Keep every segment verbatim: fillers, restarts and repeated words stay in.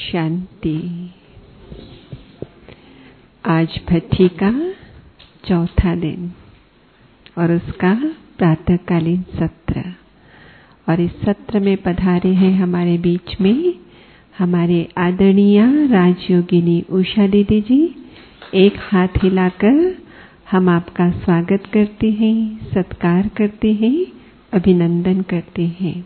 शांति। आज भट्ठी का चौथा दिन और उसका प्रातःकालीन सत्र, और इस सत्र में पधारे हैं हमारे बीच में हमारे आदरणीय राजयोगिनी उषा दीदी जी। एक हाथ हिलाकर हम आपका स्वागत करते हैं, सत्कार करते हैं, अभिनंदन करते हैं।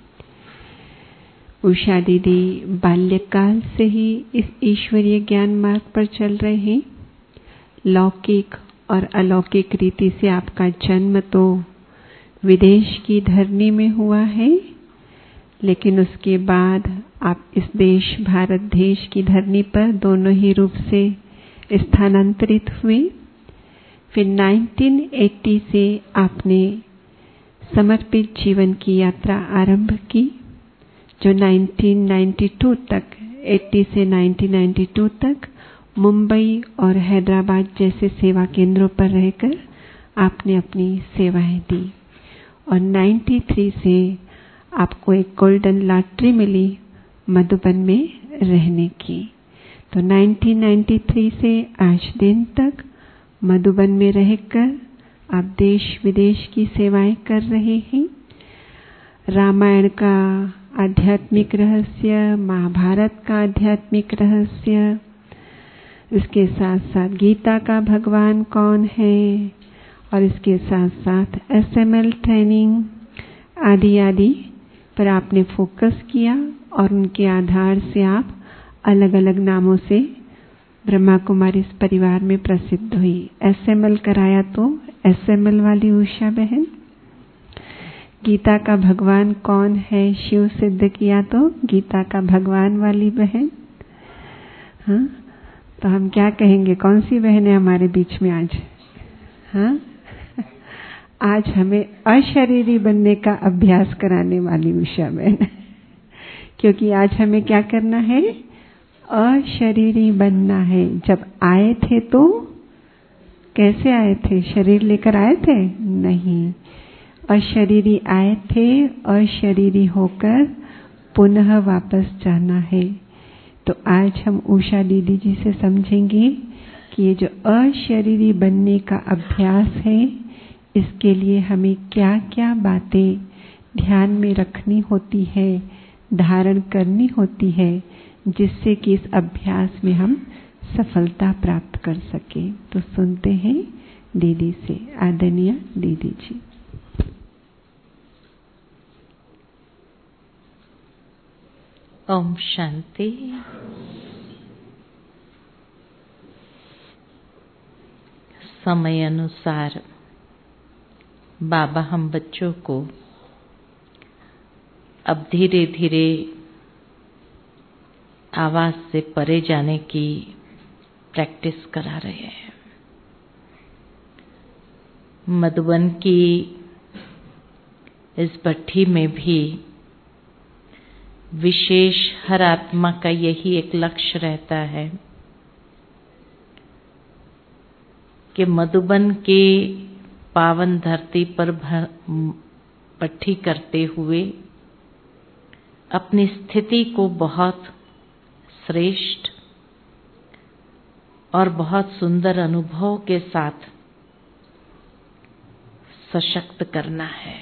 उषा दीदी बाल्यकाल से ही इस ईश्वरीय ज्ञान मार्ग पर चल रहे हैं। लौकिक और अलौकिक रीति से आपका जन्म तो विदेश की धरनी में हुआ है, लेकिन उसके बाद आप इस देश भारत देश की धरनी पर दोनों ही रूप से स्थानांतरित हुए। फिर उन्नीस सौ अस्सी से आपने समर्पित जीवन की यात्रा आरंभ की, जो उन्नीस सौ बानवे तक अस्सी से उन्नीस सौ बानवे तक मुंबई और हैदराबाद जैसे सेवा केंद्रों पर रहकर आपने अपनी सेवाएं दी। और तिरानवे से आपको एक गोल्डन लॉटरी मिली मधुबन में रहने की। तो उन्नीस सौ तिरानवे से आज दिन तक मधुबन में रहकर आप देश विदेश की सेवाएं कर रहे हैं। रामायण का आध्यात्मिक रहस्य, महाभारत का आध्यात्मिक रहस्य, इसके साथ साथ गीता का भगवान कौन है, और इसके साथ साथ एस एम एल ट्रेनिंग आदि आदि पर आपने फोकस किया, और उनके आधार से आप अलग अलग नामों से ब्रह्मा कुमारी इस परिवार में प्रसिद्ध हुई। एस एम एल कराया तो एस एम एल वाली उषा बहन, गीता का भगवान कौन है शिव सिद्ध किया तो गीता का भगवान वाली बहन। हाँ, तो हम क्या कहेंगे, कौन सी बहन है हमारे बीच में आज? हाँ, आज हमें अशरीरी बनने का अभ्यास कराने वाली उषा बहन, क्योंकि आज हमें क्या करना है? अशरीरी बनना है। जब आए थे तो कैसे आए थे? शरीर लेकर आए थे? नहीं, अशरीरी आए थे, अशरीरी होकर पुनः वापस जाना है। तो आज हम उषा दीदी जी से समझेंगे कि ये जो अशरीरी बनने का अभ्यास है, इसके लिए हमें क्या क्या बातें ध्यान में रखनी होती है, धारण करनी होती है, जिससे कि इस अभ्यास में हम सफलता प्राप्त कर सके। तो सुनते हैं दीदी से, आदरणीय दीदी जी। ओम शांति। समय अनुसार बाबा हम बच्चों को अब धीरे धीरे आवाज से परे जाने की प्रैक्टिस करा रहे हैं। मधुबन की इस भट्ठी में भी विशेष हर आत्मा का यही एक लक्ष्य रहता है कि मधुबन के पावन धरती पर भट्ठी करते हुए अपनी स्थिति को बहुत श्रेष्ठ और बहुत सुंदर अनुभव के साथ सशक्त करना है।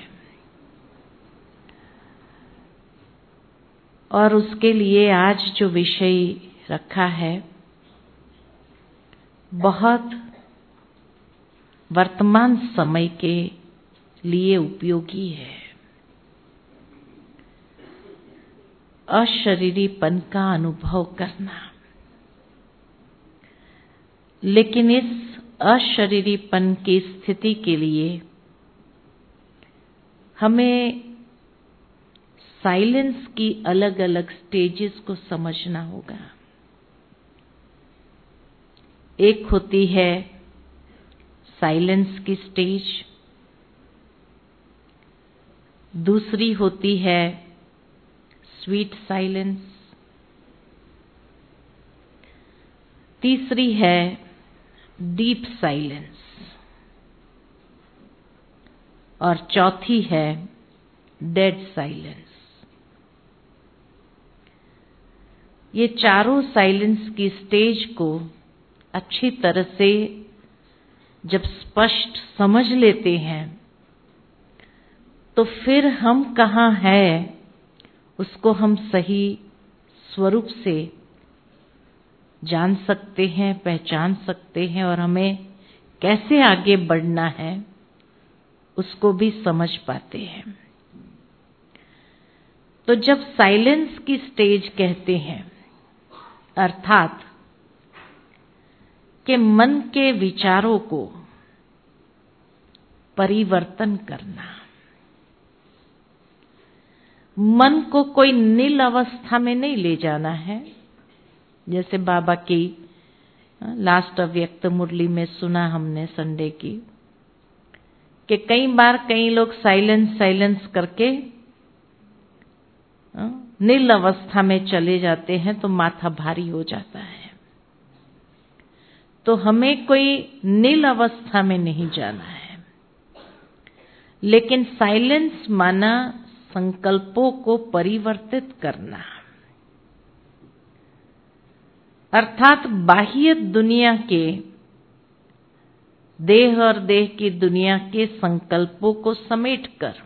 और उसके लिए आज जो विषय रखा है बहुत वर्तमान समय के लिए उपयोगी है। अशरीरीपन का अनुभव करना। लेकिन इस अशरीरीपन की स्थिति के लिए हमें साइलेंस की अलग अलग स्टेजेस को समझना होगा। एक होती है साइलेंस की स्टेज, दूसरी होती है स्वीट साइलेंस, तीसरी है डीप साइलेंस, और चौथी है डेड साइलेंस। ये चारों साइलेंस की स्टेज को अच्छी तरह से जब स्पष्ट समझ लेते हैं तो फिर हम कहाँ हैं उसको हम सही स्वरूप से जान सकते हैं, पहचान सकते हैं और हमें कैसे आगे बढ़ना है उसको भी समझ पाते हैं। तो जब साइलेंस की स्टेज कहते हैं अर्थात कि मन के विचारों को परिवर्तन करना, मन को कोई नील अवस्था में नहीं ले जाना है। जैसे बाबा की लास्ट अव्यक्त मुरली में सुना हमने संडे की कि कई बार कई लोग साइलेंस साइलेंस करके नील अवस्था में चले जाते हैं तो माथा भारी हो जाता है। तो हमें कोई नील अवस्था में नहीं जाना है, लेकिन साइलेंस माना संकल्पों को परिवर्तित करना, अर्थात बाह्य दुनिया के, देह और देह की दुनिया के संकल्पों को समेटकर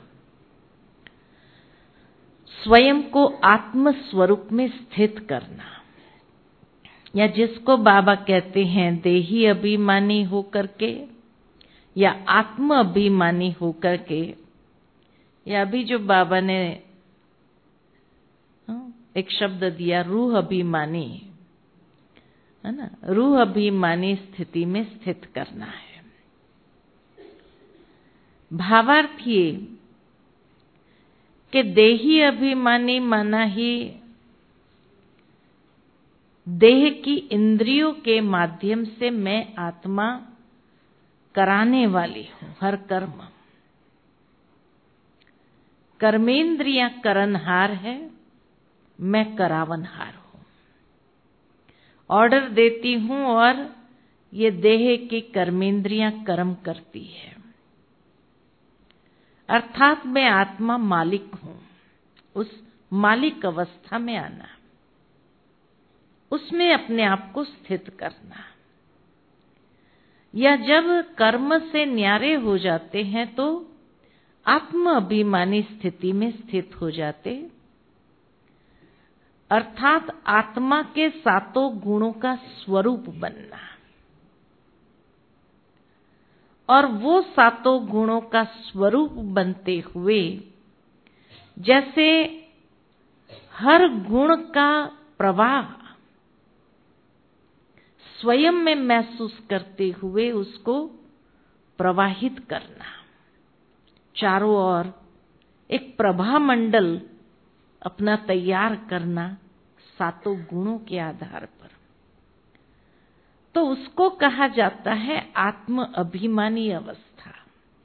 स्वयं को आत्म स्वरूप में स्थित करना, या जिसको बाबा कहते हैं देही अभिमानी होकर के या आत्म अभिमानी होकर के, या अभी जो बाबा ने एक शब्द दिया रूह अभिमानी, है ना, रूह अभिमानी स्थिति में स्थित करना है। भावार्थ ये कि देही अभिमानी माना ही देह की इंद्रियों के माध्यम से मैं आत्मा कराने वाली हूं हर कर्म। कर्मेंद्रियां करनहार है, मैं करावनहार हूं। ऑर्डर देती हूं और ये देह की कर्मेंद्रियां कर्म करती है, अर्थात मैं आत्मा मालिक हूं। उस मालिक अवस्था में आना, उसमें अपने आप को स्थित करना। या जब कर्म से न्यारे हो जाते हैं तो आत्म अभिमानी स्थिति में स्थित हो जाते, अर्थात आत्मा के सातों गुणों का स्वरूप बनना। और वो सातों गुणों का स्वरूप बनते हुए जैसे हर गुण का प्रवाह स्वयं में महसूस करते हुए उसको प्रवाहित करना, चारों ओर एक प्रभा मंडल अपना तैयार करना सातों गुणों के आधार पर, तो उसको कहा जाता है आत्म अभिमानी अवस्था।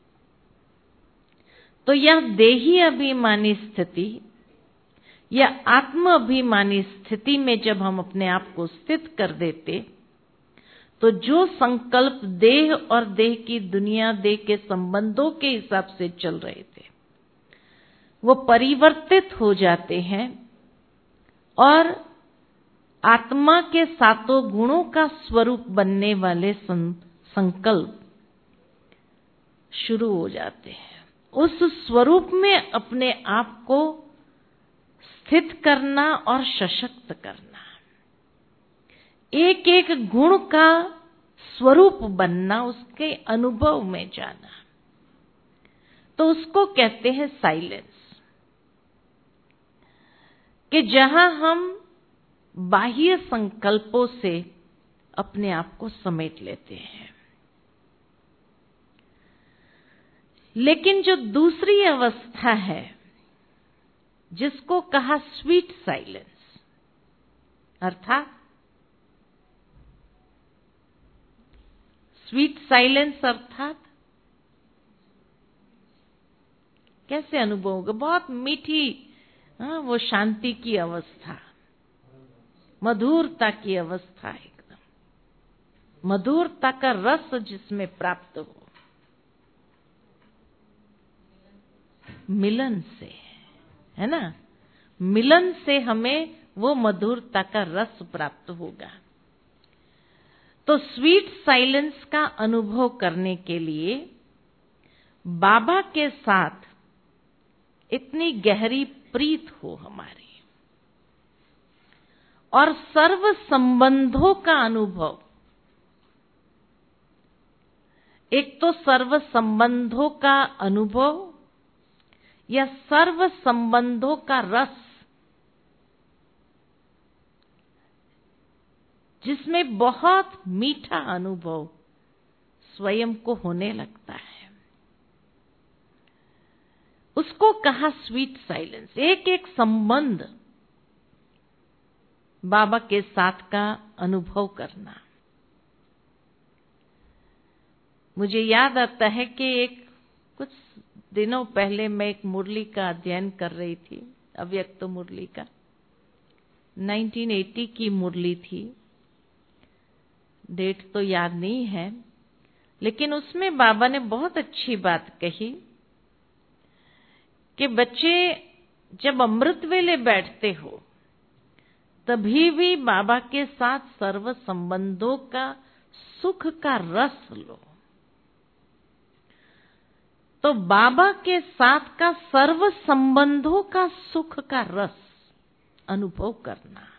तो यह देही अभिमानी स्थिति या आत्म अभिमानी स्थिति में जब हम अपने आप को स्थित कर देते तो जो संकल्प देह और देह की दुनिया, देह के संबंधों के हिसाब से चल रहे थे वो परिवर्तित हो जाते हैं और आत्मा के सातों गुणों का स्वरूप बनने वाले संकल्प शुरू हो जाते हैं। उस स्वरूप में अपने आप को स्थित करना और सशक्त करना, एक एक गुण का स्वरूप बनना, उसके अनुभव में जाना, तो उसको कहते हैं साइलेंस। कि जहां हम बाह्य संकल्पों से अपने आप को समेट लेते हैं। लेकिन जो दूसरी अवस्था है जिसको कहा स्वीट साइलेंस, अर्थात स्वीट साइलेंस अर्थात कैसे अनुभव होगा? बहुत मीठी, हाँ, वो शांति की अवस्था, मधुरता की अवस्था, एकदम मधुरता का रस जिसमें प्राप्त हो, मिलन से, है ना, मिलन से हमें वो मधुरता का रस प्राप्त होगा। तो स्वीट साइलेंस का अनुभव करने के लिए बाबा के साथ इतनी गहरी प्रीत हो हमारी, और सर्व संबंधों का अनुभव, एक तो सर्व संबंधों का अनुभव या सर्व संबंधों का रस, जिसमें बहुत मीठा अनुभव स्वयं को होने लगता है, उसको कहा स्वीट साइलेंस। एक एक संबंध बाबा के साथ का अनुभव करना। मुझे याद आता है कि एक कुछ दिनों पहले मैं एक मुरली का अध्ययन कर रही थी, अव्यक्त मुरली का, उन्नीस सौ अस्सी की मुरली थी, डेट तो याद नहीं है, लेकिन उसमें बाबा ने बहुत अच्छी बात कही कि बच्चे जब अमृत वेले बैठते हो तभी भी बाबा के साथ सर्व संबंधों का सुख का रस लो। तो बाबा के साथ का सर्व संबंधों का सुख का रस अनुभव करना,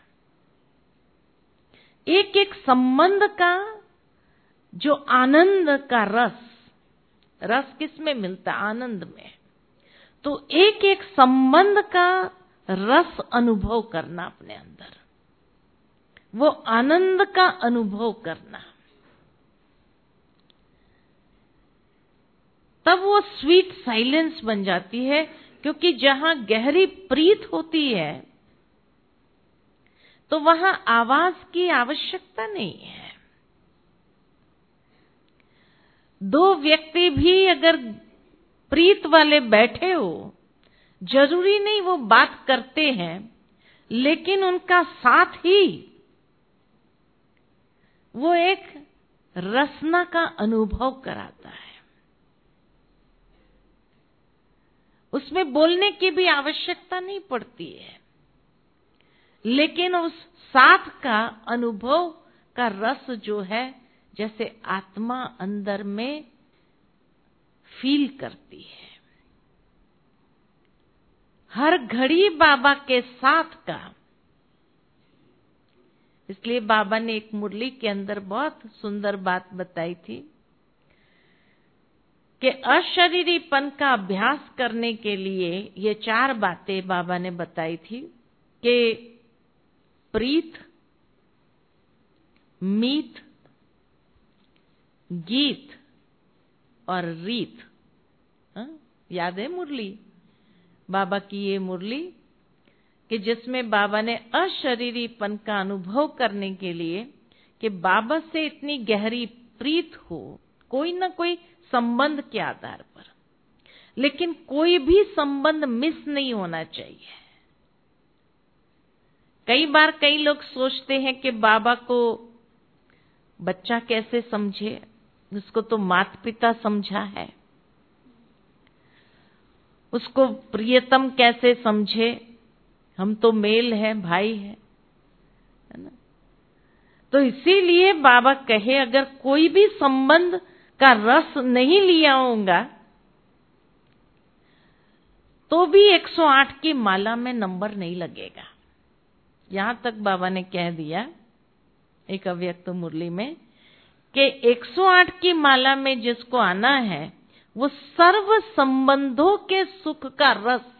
एक एक संबंध का जो आनंद का रस, रस किस में मिलता? आनंद में। तो एक एक संबंध का रस अनुभव करना अपने अंदर, वो आनंद का अनुभव करना, तब वो स्वीट साइलेंस बन जाती है। क्योंकि जहां गहरी प्रीत होती है तो वहां आवाज की आवश्यकता नहीं है। दो व्यक्ति भी अगर प्रीत वाले बैठे हो, जरूरी नहीं वो बात करते हैं, लेकिन उनका साथ ही वो एक रसना का अनुभव कराता है। उसमें बोलने की भी आवश्यकता नहीं पड़ती है, लेकिन उस साथ का अनुभव का रस जो है, जैसे आत्मा अंदर में फील करती है। हर घड़ी बाबा के साथ का, इसलिए बाबा ने एक मुरली के अंदर बहुत सुंदर बात बताई थी कि अशरीरीपन का अभ्यास करने के लिए ये चार बातें बाबा ने बताई थी कि प्रीत, मीत, गीत और रीत। हा? याद है मुरली, बाबा की ये मुरली कि जिसमें बाबा ने अशरीरीपन का अनुभव करने के लिए कि बाबा से इतनी गहरी प्रीत हो, कोई ना कोई संबंध के आधार पर, लेकिन कोई भी संबंध मिस नहीं होना चाहिए। कई बार कई लोग सोचते हैं कि बाबा को बच्चा कैसे समझे, उसको तो माता पिता समझा है, उसको प्रियतम कैसे समझे, हम तो मेल हैं, भाई है, है ना। तो इसीलिए बाबा कहे अगर कोई भी संबंध का रस नहीं लिया होगा तो भी एक सौ आठ की माला में नंबर नहीं लगेगा। यहां तक बाबा ने कह दिया एक अव्यक्त मुरली में कि एक सौ आठ की माला में जिसको आना है वो सर्व संबंधों के सुख का रस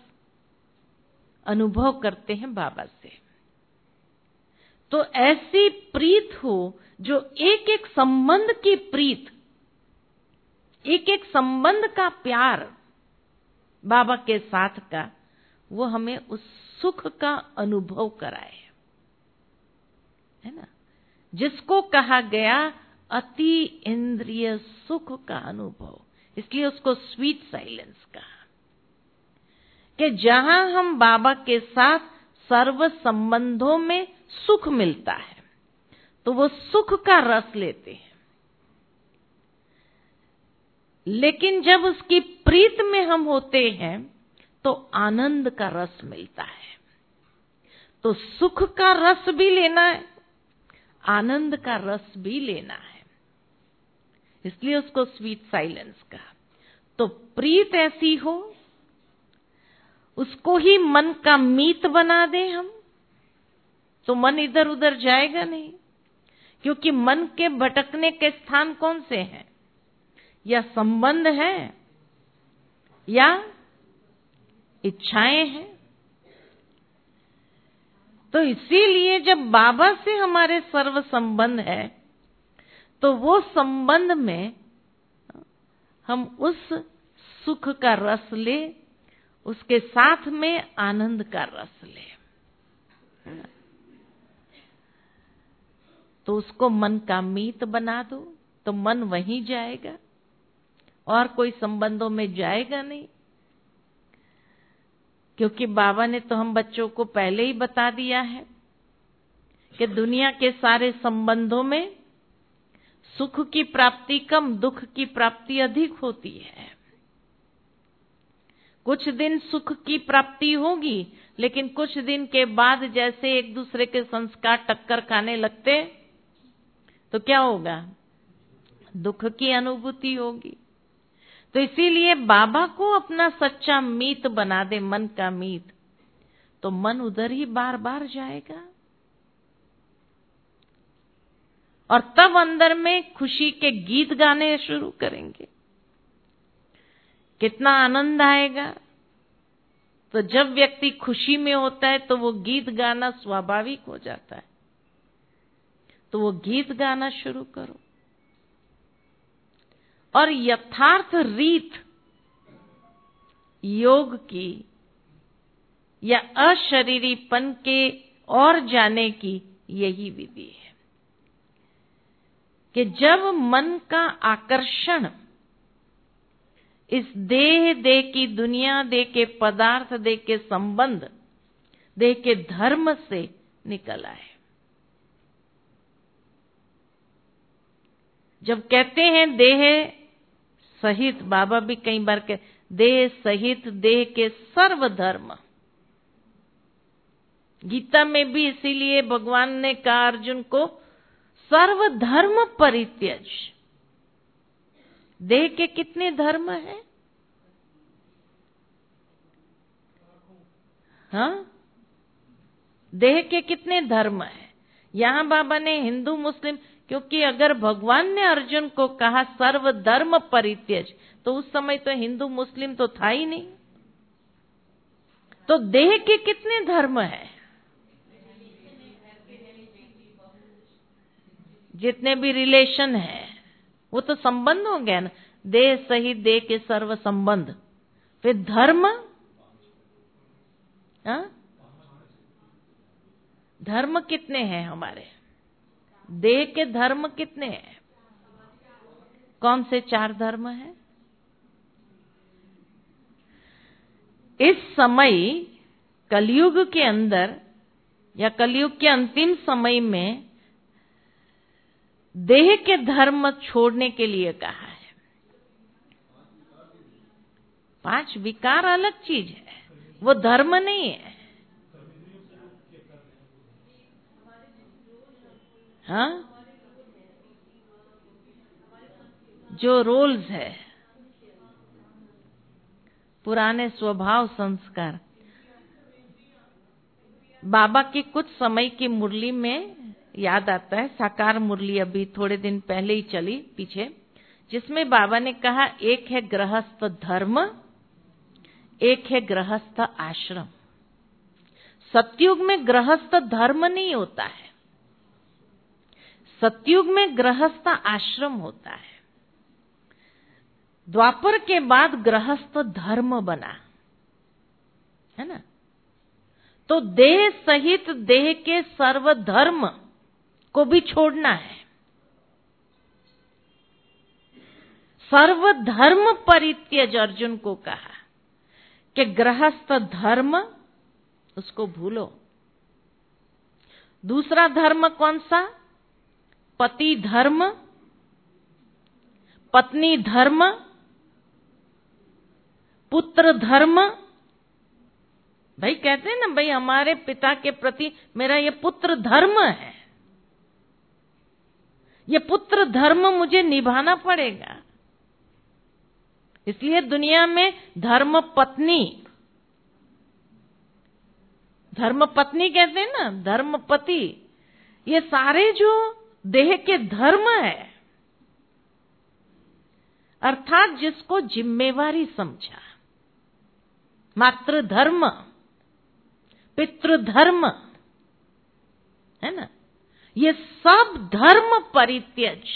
अनुभव करते हैं बाबा से। तो ऐसी प्रीत हो जो एक एक संबंध की प्रीत, एक एक संबंध का प्यार बाबा के साथ का, वो हमें उस सुख का अनुभव कराए, है ना, जिसको कहा गया अति इंद्रिय सुख का अनुभव। इसलिए उसको स्वीट साइलेंस कहा कि जहां हम बाबा के साथ सर्व संबंधों में सुख मिलता है तो वो सुख का रस लेते हैं, लेकिन जब उसकी प्रीत में हम होते हैं तो आनंद का रस मिलता है। तो सुख का रस भी लेना है, आनंद का रस भी लेना है, इसलिए उसको स्वीट साइलेंस कहा। तो प्रीत ऐसी हो, उसको ही मन का मीत बना दे हम, तो मन इधर उधर जाएगा नहीं। क्योंकि मन के भटकने के स्थान कौन से हैं? या संबंध है या इच्छाएं हैं। तो इसीलिए जब बाबा से हमारे सर्व संबंध है, तो वो संबंध में हम उस सुख का रस ले, उसके साथ में आनंद का रस ले, तो उसको मन का मीत बना दो, तो मन वहीं जाएगा और कोई संबंधों में जाएगा नहीं। क्योंकि बाबा ने तो हम बच्चों को पहले ही बता दिया है कि दुनिया के सारे संबंधों में सुख की प्राप्ति कम, दुख की प्राप्ति अधिक होती है। कुछ दिन सुख की प्राप्ति होगी, लेकिन कुछ दिन के बाद जैसे एक दूसरे के संस्कार टक्कर खाने लगते, तो क्या होगा? दुख की अनुभूति होगी। तो इसीलिए बाबा को अपना सच्चा मीत बना दे, मन का मीत, तो मन उधर ही बार बार जाएगा और तब अंदर में खुशी के गीत गाने शुरू करेंगे। कितना आनंद आएगा। तो जब व्यक्ति खुशी में होता है तो वो गीत गाना स्वाभाविक हो जाता है, तो वो गीत गाना शुरू करो। और यथार्थ रीत योग की या अशरीरीपन के और जाने की यही विधि है कि जब मन का आकर्षण इस देह, देह की दुनिया, देह के पदार्थ, देह के संबंध, देह के धर्म से निकल आए। जब कहते हैं देह सहित, बाबा भी कई बार कह, देह सहित देह के सर्व धर्म। गीता में भी इसीलिए भगवान ने कहा अर्जुन को, सर्व धर्म परित्यज। देह के कितने धर्म हैं? हाँ, देह के कितने धर्म हैं? यहां बाबा ने हिंदू मुस्लिम, क्योंकि अगर भगवान ने अर्जुन को कहा सर्व धर्म परित्यज, तो उस समय तो हिंदू मुस्लिम तो था ही नहीं। तो देह के कितने धर्म हैं? जितने भी रिलेशन है वो तो संबंध हो गया ना, देह सहित देह के सर्व संबंध। फिर धर्म, हाँ, धर्म कितने हैं हमारे? देह के धर्म कितने हैं? कौन से चार धर्म हैं? इस समय कलयुग के अंदर या कलयुग के अंतिम समय में देह के धर्म छोड़ने के लिए कहा है। पांच विकार अलग चीज है, वो धर्म नहीं है। हाँ, जो रोल्स है, पुराने स्वभाव संस्कार। बाबा की कुछ समय की मुरली में याद आता है, साकार मुरली अभी थोड़े दिन पहले ही चली पीछे, जिसमें बाबा ने कहा एक है गृहस्थ धर्म, एक है गृहस्थ आश्रम। सतयुग में गृहस्थ धर्म नहीं होता है, सतयुग में गृहस्थ आश्रम होता है। द्वापर के बाद गृहस्थ धर्म बना है ना। तो देह सहित देह के सर्व धर्म को भी छोड़ना है। सर्व धर्म परित्यज अर्जुन को कहा कि गृहस्थ धर्म उसको भूलो। दूसरा धर्म कौन सा? पति धर्म, पत्नी धर्म, पुत्र धर्म, भाई कहते हैं ना, भाई हमारे पिता के प्रति मेरा ये पुत्र धर्म है, ये पुत्र धर्म मुझे निभाना पड़ेगा। इसलिए दुनिया में धर्म पत्नी, धर्म पत्नी कहते हैं ना, धर्म पति, ये सारे जो देह के धर्म है, अर्थात जिसको जिम्मेवारी समझा, मातृधर्म, पितृधर्म, है ना, ये सब धर्म परित्यज।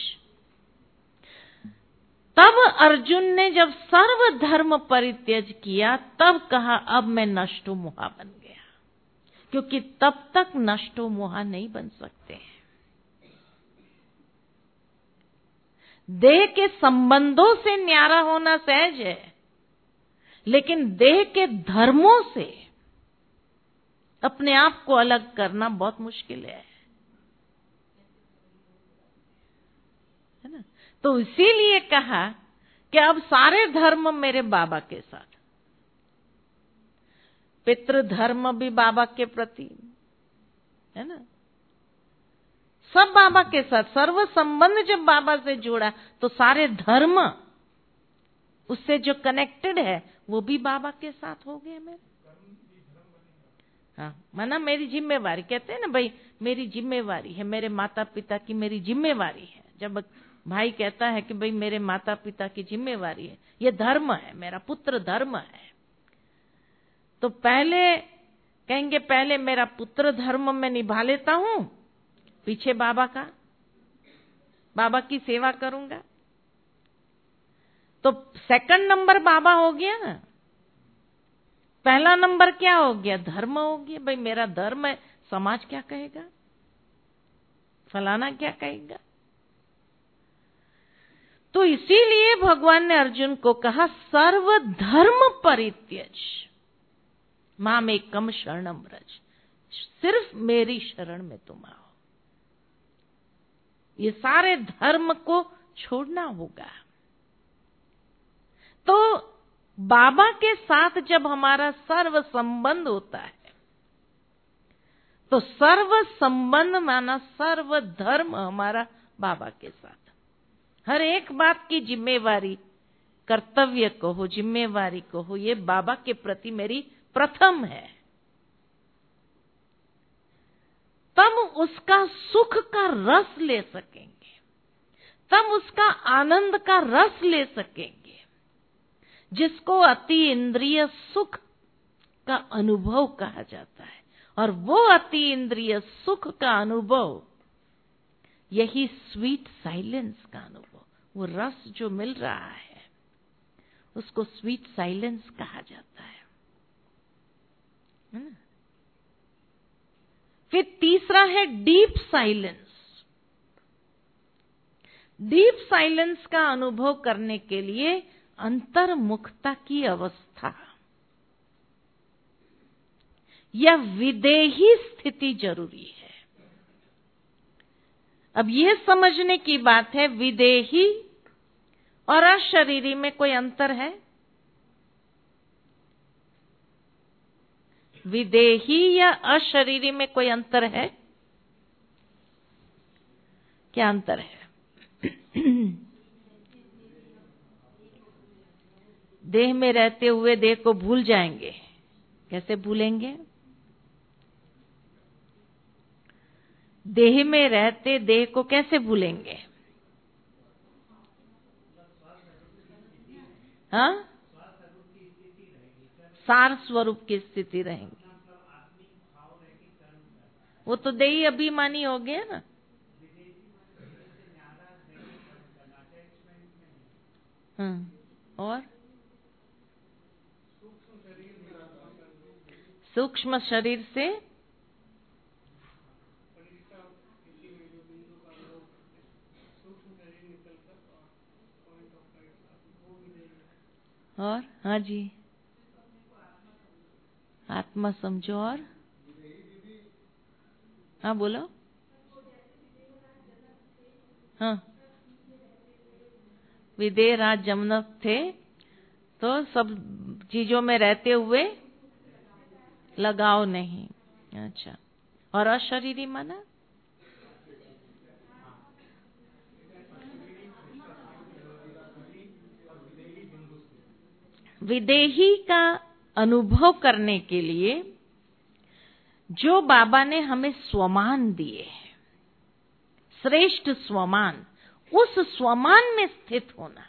तब अर्जुन ने जब सर्व धर्म परित्यज किया, तब कहा अब मैं नष्टो मोहा बन गया, क्योंकि तब तक नष्टो मोहा नहीं बन सकते हैं। देह के संबंधों से न्यारा होना सहज है, लेकिन देह के धर्मों से अपने आप को अलग करना बहुत मुश्किल है, है ना। तो इसीलिए कहा कि अब सारे धर्म मेरे बाबा के साथ, पितृधर्म भी बाबा के प्रति, है ना, सब बाबा के साथ, सर्व संबंध जब बाबा से जुड़ा तो सारे धर्म उससे जो कनेक्टेड है वो भी बाबा के साथ हो गए मेरे। हाँ, माना मेरी जिम्मेवारी, कहते हैं ना भाई मेरी जिम्मेवारी है, मेरे माता पिता की मेरी जिम्मेवारी है। जब भाई कहता है कि भाई मेरे माता पिता की जिम्मेवारी है, ये धर्म है, मेरा पुत्र धर्म है, तो पहले कहेंगे पहले मेरा पुत्र धर्म मैं निभा लेता हूं, पीछे बाबा का, बाबा की सेवा करूंगा। तो सेकंड नंबर बाबा हो गया ना, पहला नंबर क्या हो गया? धर्म हो गया। भाई मेरा धर्म है, समाज क्या कहेगा, फलाना क्या कहेगा। तो इसीलिए भगवान ने अर्जुन को कहा सर्व धर्म परित्यज माम एकम शरणम व्रज, सिर्फ मेरी शरण में तुम आओ। ये सारे धर्म को छोड़ना होगा। तो बाबा के साथ जब हमारा सर्व संबंध होता है, तो सर्व संबंध माना सर्व धर्म हमारा बाबा के साथ। हर एक बात की जिम्मेवारी, कर्तव्य को हो, जिम्मेवारी को हो, ये बाबा के प्रति मेरी प्रथम है। तब उसका सुख का रस ले सकेंगे, तब उसका आनंद का रस ले सकेंगे, जिसको अति इंद्रिय सुख का अनुभव कहा जाता है। और वो अति इंद्रिय सुख का अनुभव, यही स्वीट साइलेंस का अनुभव, वो रस जो मिल रहा है उसको स्वीट साइलेंस कहा जाता है, है ना? फिर तीसरा है डीप साइलेंस। डीप साइलेंस का अनुभव करने के लिए अंतर्मुखता की अवस्था या विदेही स्थिति जरूरी है। अब यह समझने की बात है, विदेही और अशरीरी में कोई अंतर है? विदेही या अशरीरी में कोई अंतर है? क्या अंतर है? देह में रहते हुए देह को भूल जाएंगे। कैसे भूलेंगे? देह में रहते देह को कैसे भूलेंगे? हाँ, सार स्वरूप की स्थिति रहेंगी। वो तो देही अभिमानी हो गया ना। हाँ, और सूक्ष्म शरीर से और हाँ जी, आत्मा समझो। और हाँ बोलो। हाँ, विदेह राज जमनक थे, तो सब चीजों में रहते हुए लगाव नहीं। अच्छा, और अशरीरी माना? विदेही का अनुभव करने के लिए जो बाबा ने हमें स्वमान दिए हैं, श्रेष्ठ स्वमान, उस स्वमान में स्थित होना।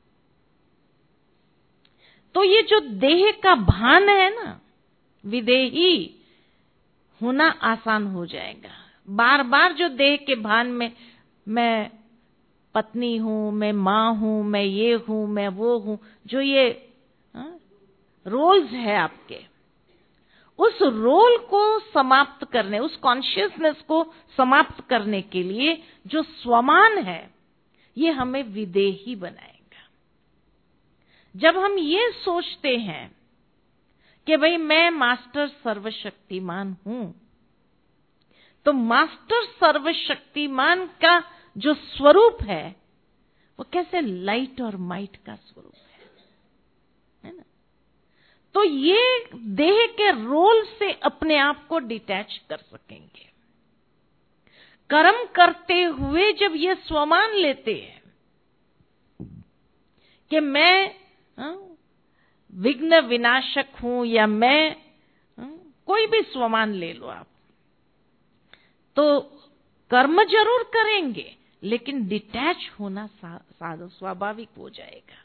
तो ये जो देह का भान है ना, विदेही होना आसान हो जाएगा। बार बार जो देह के भान में मैं पत्नी हूं, मैं मां हूं, मैं ये हूं, मैं वो हूं, जो ये रोल्स है आपके, उस रोल को समाप्त करने, उस कॉन्शियसनेस को समाप्त करने के लिए जो स्वमान है, ये हमें विदेही बनाएगा। जब हम ये सोचते हैं कि भाई मैं मास्टर सर्वशक्तिमान हूं, तो मास्टर सर्वशक्तिमान का जो स्वरूप है वो कैसे लाइट और माइट का स्वरूप है, है ना? तो ये देह के रोल से अपने आप को डिटैच कर सकेंगे। कर्म करते हुए जब ये स्वमान लेते हैं कि मैं हा? विघ्न विनाशक हूं, या मैं हा? कोई भी स्वमान ले लो आप, तो कर्म जरूर करेंगे लेकिन डिटैच होना स्वाभाविक हो जाएगा।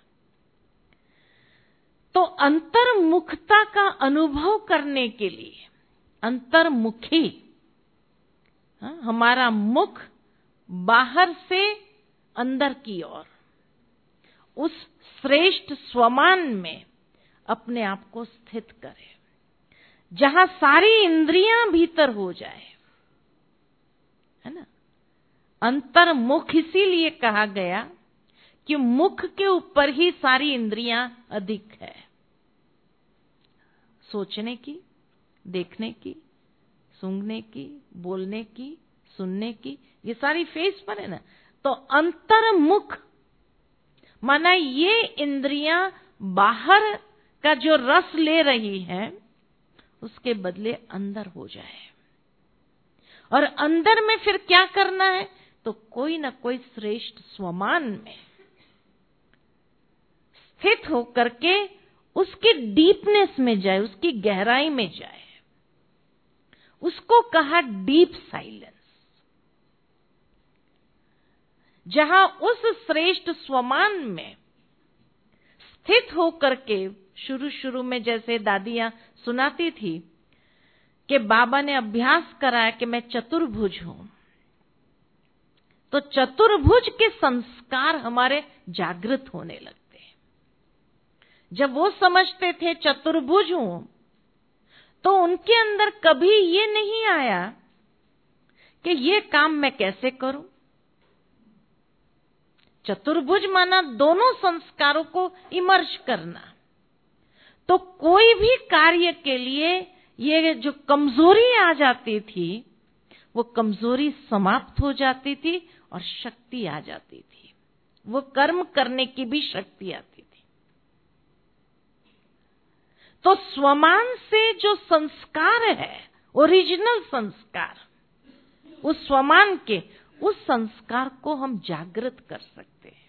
तो अंतर्मुखता का अनुभव करने के लिए अंतर्मुखी, हाँ, हमारा मुख बाहर से अंदर की ओर, उस श्रेष्ठ स्वमान में अपने आप को स्थित करें, जहां सारी इंद्रियां भीतर हो जाए, है ना? अंतर्मुख इसीलिए कहा गया कि मुख के ऊपर ही सारी इंद्रियां अधिक है। सोचने की, देखने की, सूंघने की, बोलने की, सुनने की, ये सारी फेस पर है ना। तो अंतर्मुख माना ये इंद्रियां बाहर का जो रस ले रही हैं उसके बदले अंदर हो जाए। और अंदर में फिर क्या करना है? तो कोई ना कोई श्रेष्ठ स्वमान में स्थित होकर के उसकी डीपनेस में जाए, उसकी गहराई में जाए। उसको कहा डीप साइलेंस, जहां उस श्रेष्ठ स्वमान में स्थित होकर के, शुरू शुरू में जैसे दादियां सुनाती थी कि बाबा ने अभ्यास कराया कि मैं चतुर्भुज हूं, तो चतुर्भुज के संस्कार हमारे जागृत होने लगते। जब वो समझते थे चतुर्भुज हूं, तो उनके अंदर कभी ये नहीं आया कि ये काम मैं कैसे करूं। चतुर्भुज माना दोनों संस्कारों को इमर्ज करना। तो कोई भी कार्य के लिए ये जो कमजोरी आ जाती थी, वो कमजोरी समाप्त हो जाती थी और शक्ति आ जाती थी। वो कर्म करने की भी शक्ति आती थी। तो स्वमान से जो संस्कार है, ओरिजिनल संस्कार, उस स्वमान के, उस संस्कार को हम जागृत कर सकते हैं।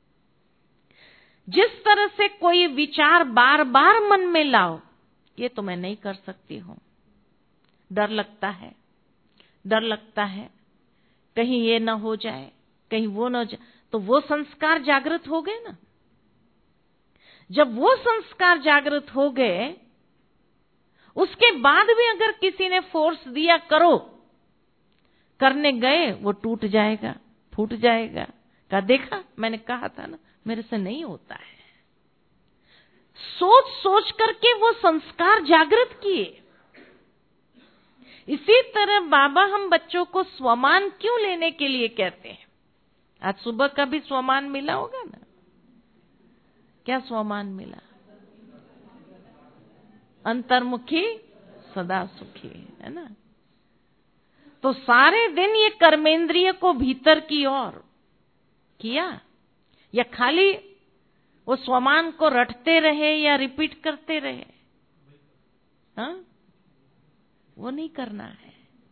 जिस तरह से कोई विचार बार बार मन में लाओ, ये तो मैं नहीं कर सकती हूं, डर लगता है, डर लगता है कहीं ये ना हो जाए, कहीं वो ना हो जाए, तो वो संस्कार जागृत हो गए ना। जब वो संस्कार जागृत हो गए, उसके बाद भी अगर किसी ने फोर्स दिया करो, करने गए, वो टूट जाएगा, फूट जाएगा। कहा देखा, मैंने कहा था ना, मेरे से नहीं होता है। सोच सोच करके वो संस्कार जागृत किए। इसी तरह बाबा हम बच्चों को स्वमान क्यों लेने के लिए कहते हैं? आज सुबह का भी स्वमान मिला होगा ना। क्या स्वमान मिला? अंतर्मुखी सदा सुखी, है ना। तो सारे दिन ये कर्मेंद्रिय को भीतर की ओर किया, या खाली वो स्वमान को रटते रहे या रिपीट करते रहे? हाँ, वो नहीं करना है,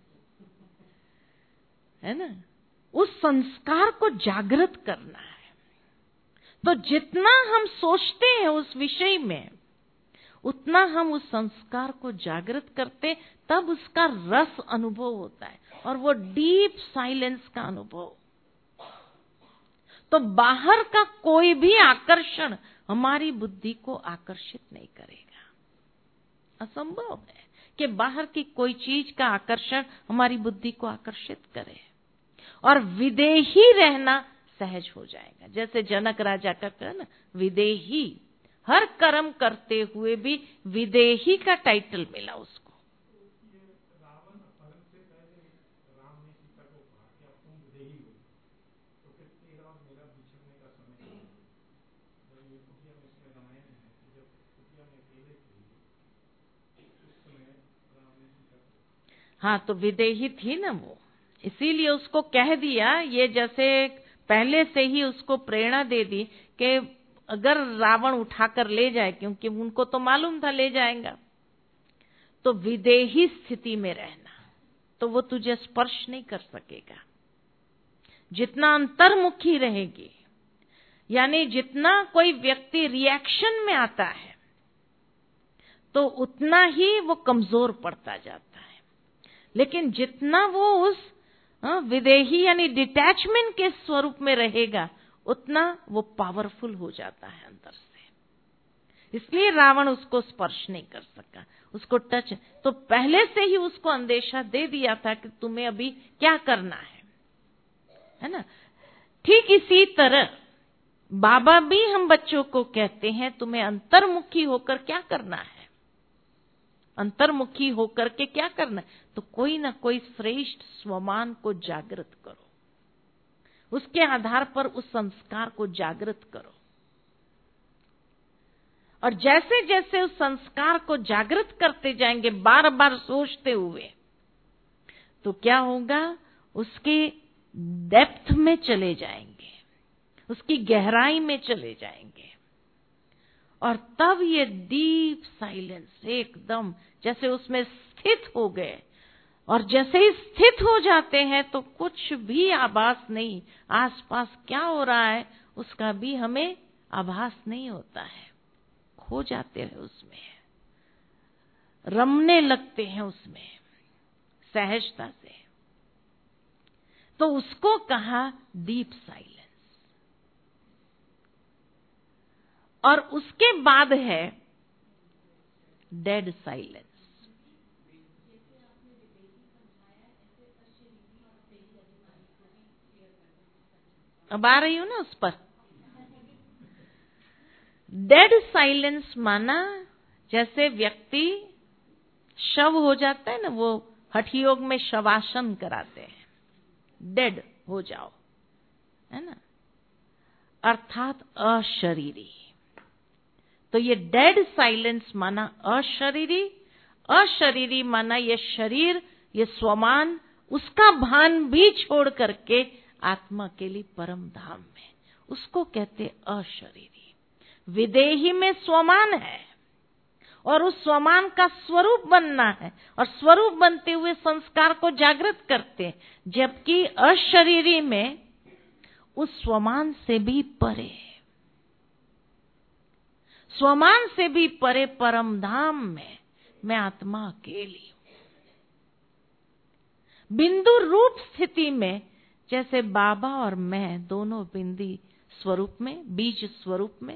है ना। उस संस्कार को जागृत करना है। तो जितना हम सोचते हैं उस विषय में, उतना हम उस संस्कार को जागृत करते, तब उसका रस अनुभव होता है, और वो डीप साइलेंस का अनुभव। तो बाहर का कोई भी आकर्षण हमारी बुद्धि को आकर्षित नहीं करेगा। असंभव है कि बाहर की कोई चीज का आकर्षण हमारी बुद्धि को आकर्षित करे, और विदेही रहना सहज हो जाएगा। जैसे जनक राजा का कहना, विदेही, हर कर्म करते हुए भी विदेही का टाइटल मिला उसको। हाँ, तो विदेही थी ना वो, इसीलिए उसको कह दिया। ये जैसे पहले से ही उसको प्रेरणा दे दी कि अगर रावण उठाकर ले जाए, क्योंकि उनको तो मालूम था ले जाएगा, तो विदेही स्थिति में रहना, तो वो तुझे स्पर्श नहीं कर सकेगा। जितना अंतर्मुखी रहेगी, यानी जितना कोई व्यक्ति रिएक्शन में आता है, तो उतना ही वो कमजोर पड़ता जाता है। लेकिन जितना वो उस विदेही यानी डिटैचमेंट के स्वरूप में रहेगा, उतना वो पावरफुल हो जाता है अंदर से। इसलिए रावण उसको स्पर्श नहीं कर सका, उसको टच। तो पहले से ही उसको अंदेशा दे दिया था कि तुम्हें अभी क्या करना है, है ना। ठीक इसी तरह बाबा भी हम बच्चों को कहते हैं, तुम्हें अंतर्मुखी होकर क्या करना है। अंतर्मुखी होकर के क्या करना है, तो कोई ना कोई श्रेष्ठ स्वमान को जागृत करो, उसके आधार पर उस संस्कार को जागृत करो। और जैसे जैसे उस संस्कार को जागृत करते जाएंगे, बार बार सोचते हुए, तो क्या होगा, उसके डेप्थ में चले जाएंगे, उसकी गहराई में चले जाएंगे। और तब ये डीप साइलेंस एकदम जैसे उसमें स्थित हो गए, और जैसे ही स्थित हो जाते हैं तो कुछ भी आभास नहीं, आसपास क्या हो रहा है उसका भी हमें आभास नहीं होता है। खो जाते हैं उसमें, रमने लगते हैं उसमें सहजता से। तो उसको कहा डीप साइलेंस। और उसके बाद है डेड साइलेंस। अब आ रही हूं ना उस पर। डेड साइलेंस माना जैसे व्यक्ति शव हो जाता है ना, वो हठ योग में शवासन कराते हैं, डेड हो जाओ, है ना, अर्थात अशरीरी। तो ये डेड साइलेंस माना अशरीरी, अशरीरी माना ये शरीर, ये स्वमान, उसका भान भी छोड़ करके आत्मा के लिए परम धाम में, उसको कहते अशरीरी। विदेही में स्वमान है, और उस स्वमान का स्वरूप बनना है, और स्वरूप बनते हुए संस्कार को जागृत करते, जबकि अशरीरी में उस स्वमान से भी परे, स्वमान से भी परे परम धाम में मैं आत्मा अकेली हूं। बिंदु रूप स्थिति में जैसे बाबा और मैं दोनों बिंदी स्वरूप में, बीज स्वरूप में,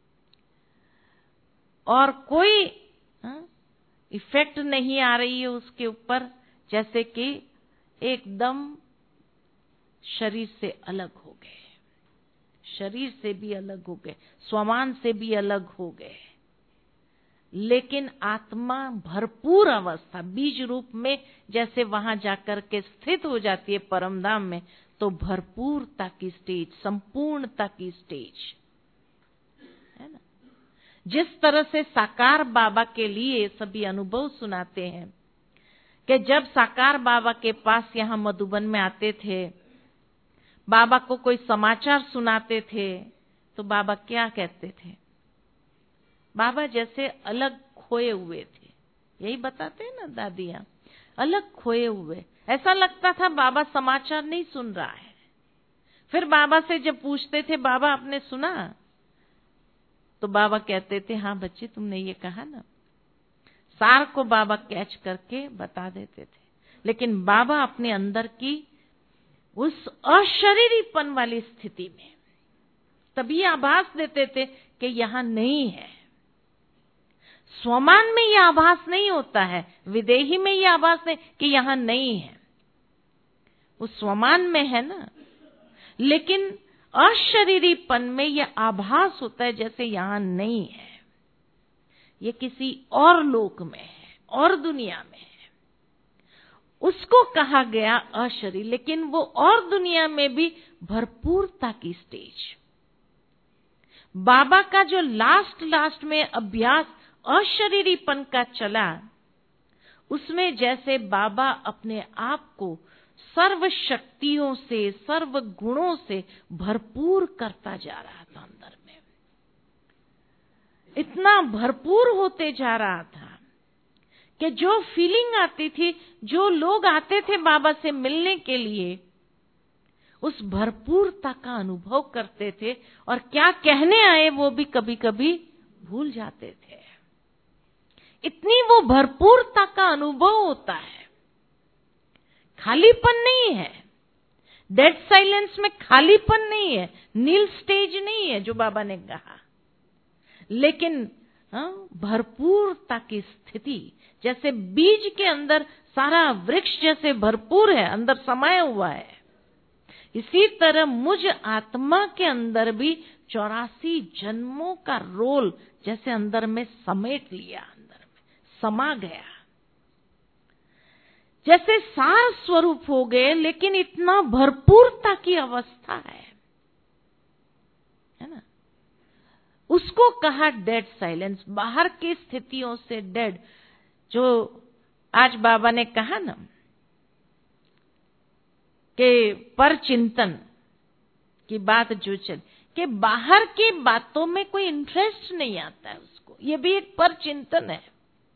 और कोई इफेक्ट नहीं आ रही है उसके ऊपर, जैसे कि एकदम शरीर से अलग हो गए, शरीर से भी अलग हो गए, स्वमान से भी अलग हो गए। लेकिन आत्मा भरपूर अवस्था बीज रूप में जैसे वहां जाकर के स्थित हो जाती है परम धाम में, तो भरपूरता की स्टेज, संपूर्णता की स्टेज, है ना। जिस तरह से साकार बाबा के लिए सभी अनुभव सुनाते हैं कि जब साकार बाबा के पास यहाँ मधुबन में आते थे, बाबा को कोई समाचार सुनाते थे, तो बाबा क्या कहते थे, बाबा जैसे अलग खोए हुए थे, यही बताते हैं ना दादियां, अलग खोए हुए। ऐसा लगता था बाबा समाचार नहीं सुन रहा है। फिर बाबा से जब पूछते थे, बाबा आपने सुना? तो बाबा कहते थे, हाँ बच्चे तुमने ये कहा ना। सार को बाबा कैच करके बता देते थे। लेकिन बाबा अपने अंदर की उस अशरीरीपन वाली स्थिति में तभी आभास देते थे कि यहां नहीं है। स्वमान में यह आभास नहीं होता है, विदेही में यह आभास नहीं कि यहां नहीं है। उस स्वमान में है ना, लेकिन अशरीरीपन में यह आभास होता है जैसे यहां नहीं है, ये किसी और लोक में है और दुनिया में है। उसको कहा गया अशरीर। लेकिन वो और दुनिया में भी भरपूरता की स्टेज। बाबा का जो लास्ट लास्ट में अभ्यास अशरीरीपन का चला, उसमें जैसे बाबा अपने आप को सर्व शक्तियों से, सर्व गुणों से भरपूर करता जा रहा था। अंदर में इतना भरपूर होते जा रहा था कि जो फीलिंग आती थी, जो लोग आते थे बाबा से मिलने के लिए, उस भरपूरता का अनुभव करते थे और क्या कहने आए वो भी कभी कभी भूल जाते थे। इतनी वो भरपूरता का अनुभव होता है। खालीपन नहीं है, डेड साइलेंस में खालीपन नहीं है, नील स्टेज नहीं है जो बाबा ने कहा। लेकिन भरपूरता की स्थिति, जैसे बीज के अंदर सारा वृक्ष जैसे भरपूर है, अंदर समाया हुआ है, इसी तरह मुझ आत्मा के अंदर भी चौरासी जन्मों का रोल जैसे अंदर में समेट लिया, अंदर में समा गया, जैसे सार स्वरूप हो गए। लेकिन इतना भरपूरता की अवस्था है, है ना। उसको कहा डेड साइलेंस, बाहर की स्थितियों से डेड। जो आज बाबा ने कहा ना कि पर चिंतन की बात जो चल, कि बाहर की बातों में कोई इंटरेस्ट नहीं आता है उसको, ये भी एक पर चिंतन है।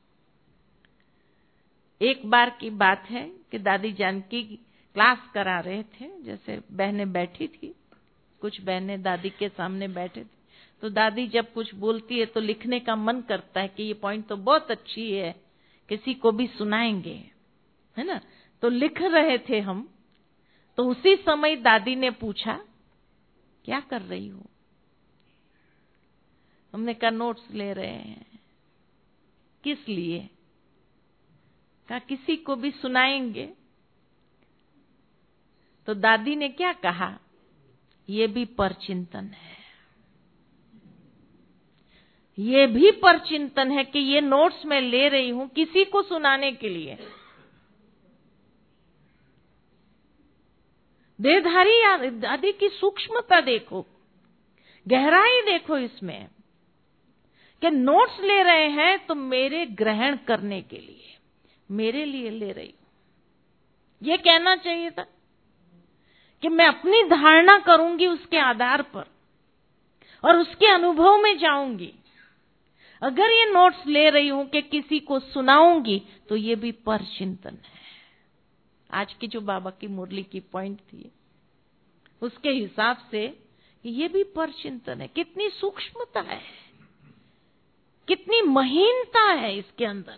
एक बार की बात है कि दादी जानकी क्लास करा रहे थे, जैसे बहनें बैठी थी, कुछ बहनें दादी के सामने बैठे थे। तो दादी जब कुछ बोलती है तो लिखने का मन करता है कि ये पॉइंट तो बहुत अच्छी है, किसी को भी सुनाएंगे, है ना। तो लिख रहे थे हम। तो उसी समय दादी ने पूछा, क्या कर रही हो? हमने कहा नोट्स ले रहे हैं। किस लिए? कहा किसी को भी सुनाएंगे। तो दादी ने क्या कहा, ये भी परचिंतन है, ये भी परचिंतन है कि ये नोट्स मैं ले रही हूं किसी को सुनाने के लिए। देहधारी दादी की सूक्ष्मता देखो, गहराई देखो इसमें, कि नोट्स ले रहे हैं तो मेरे ग्रहण करने के लिए, मेरे लिए ले रही हूं। यह कहना चाहिए था कि मैं अपनी धारणा करूंगी उसके आधार पर और उसके अनुभव में जाऊंगी। अगर ये नोट्स ले रही हूं कि किसी को सुनाऊंगी तो ये भी परचिंतन है। आज की जो बाबा की मुरली की पॉइंट थी, उसके हिसाब से ये भी परचिंतन है। कितनी सूक्ष्मता है, कितनी महीनता है इसके अंदर,